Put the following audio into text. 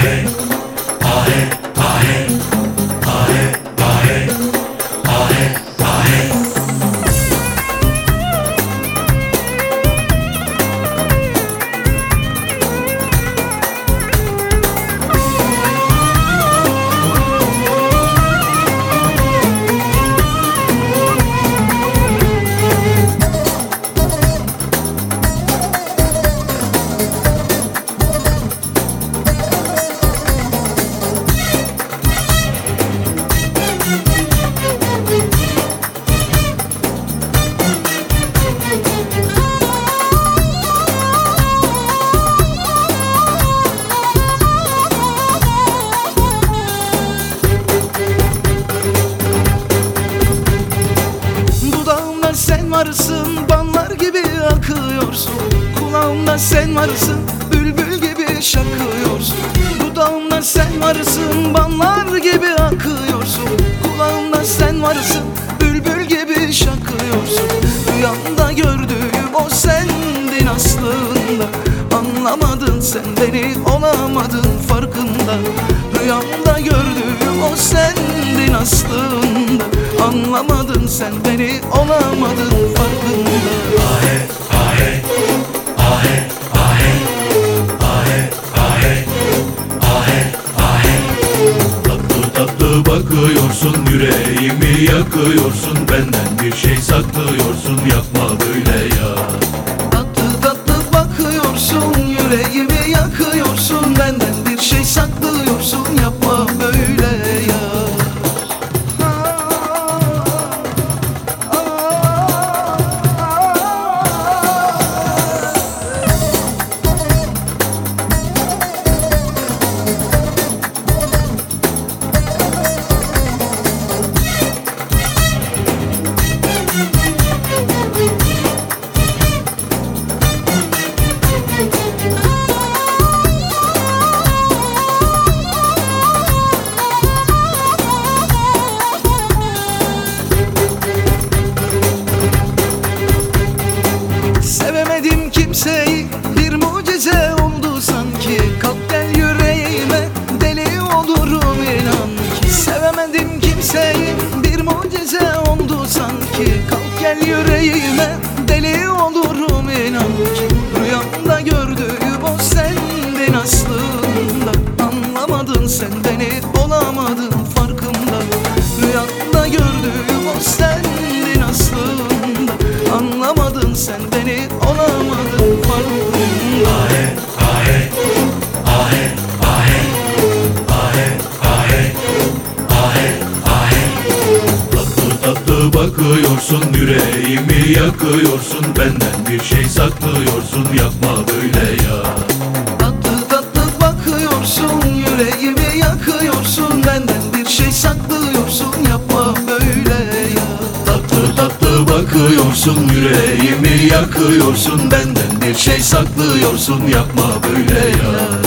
Sen varsın, ballar gibi akıyorsun. Kulağımda sen varsın, bülbül gibi şakıyorsun. Dudağımda sen varsın, ballar gibi akıyorsun. Kulağımda sen varsın, bülbül gibi şakıyorsun. Rüyamda gördüğüm o sendin aslında. Anlamadın sen beni, olamadın farkında. Rüyamda gördüğüm o sendin aslında. Anlamadın sen beni, olamadın farkında. Ahe, ahe, ahe, ahe, ahe, ahe, ahe, ahe. Tatlı tatlı bakıyorsun, yüreğimi yakıyorsun. Benden bir şey saklıyorsun, yapma böyle ya. Tatlı tatlı bakıyorsun, yüreğimi yakıyorsun. Benden bir şey saklıyorsun, yapma böyle ya. Sevemedim kimseyi, bir mucize oldu sanki. Kalk gel yüreğime, deli olurum inan ki. Sevemedim kimseyi, bir mucize oldu sanki. Kalk gel yüreğime, deli olurum inan ki. Rüyamda gördüğüm o sendin aslında. Anlamadın sen beni, olamadın farkında. Rüyamda gördüğüm o sendin aslında. Anlamadın sen beni, olamadın farkında. Ahe, ahe, ahe, ahe, ahe, ahe, ahe, ahe. Tatlı tatlı bakıyorsun, yüreğimi yakıyorsun. Benden bir şey saklıyorsun, yapma böyle ya. Tatlı tatlı bakıyorsun, yüreğimi yakıyorsun. Benden bir şey saklıyorsun, yapma böyle ya. Tatlı tatlı bakıyorsun, yüreğimi yakıyorsun. Benden bir şey saklıyorsun, yapma böyle ya.